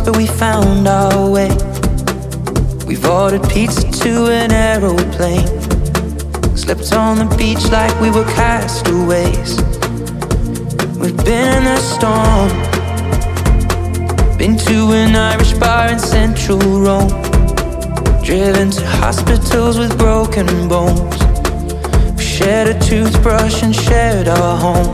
but we found our way. We've ordered pizza to an aeroplane, slept on the beach like we were castaways. We've been in a storm, been to an Irish bar in central Rome, driven to hospitals with broken bones. We shared a toothbrush and shared our home.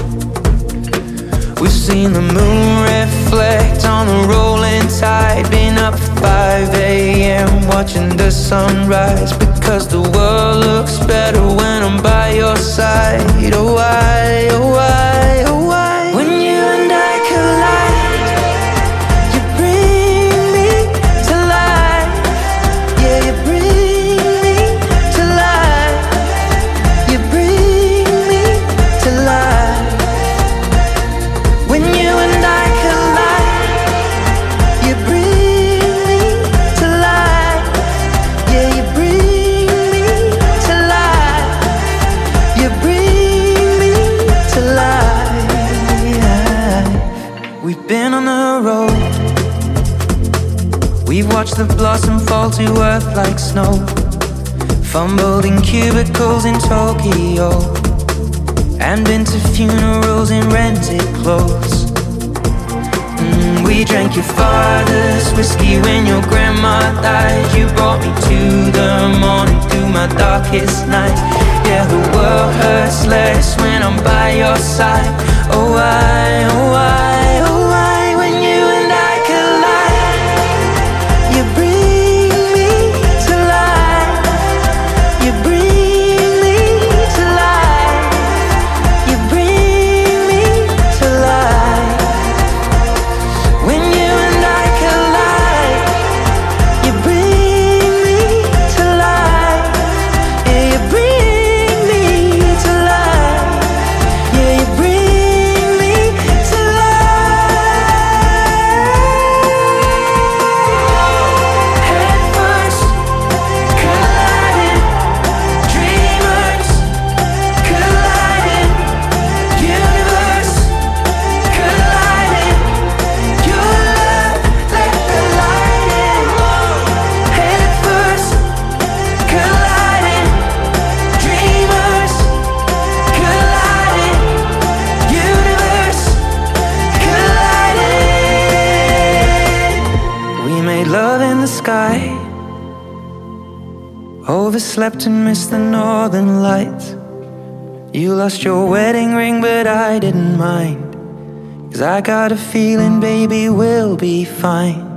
We've seen the moon reflect on the rolling tide, been up at 5 a.m. watching the sunrise, because the world looks better when I'm by your side. Oh why, oh why, oh why? When you and I collide, you bring me to life. Yeah, you bring me to life. You bring me to life. When you and I collide, you bring me to life. Yeah, you bring me to life. You bring me to life. We've been on the road, we've watched the blossom fall to earth like snow, fumbled in cubicles in Tokyo, and been to funerals in rented clothes. We drank your father's whiskey when your grandma died. You brought me to the morning through my darkest night. Yeah, the world hurts less when I'm by your side. Oh why, oh why, oh why? When you and I collide, you bring me to life. You bring me to life. You bring me to life. When you and I collide, you bring me to life. Yeah, you bring me to life. Yeah, you bring me to life. Head first, colliding, dreamers colliding, universe colliding. Your love like the lightning. Head first, colliding, dreamers colliding, universe colliding. We made love in the sky, overslept and missed the northern lights. You lost your wedding ring, but I didn't mind, 'cause I got a feeling, baby, we'll be fine.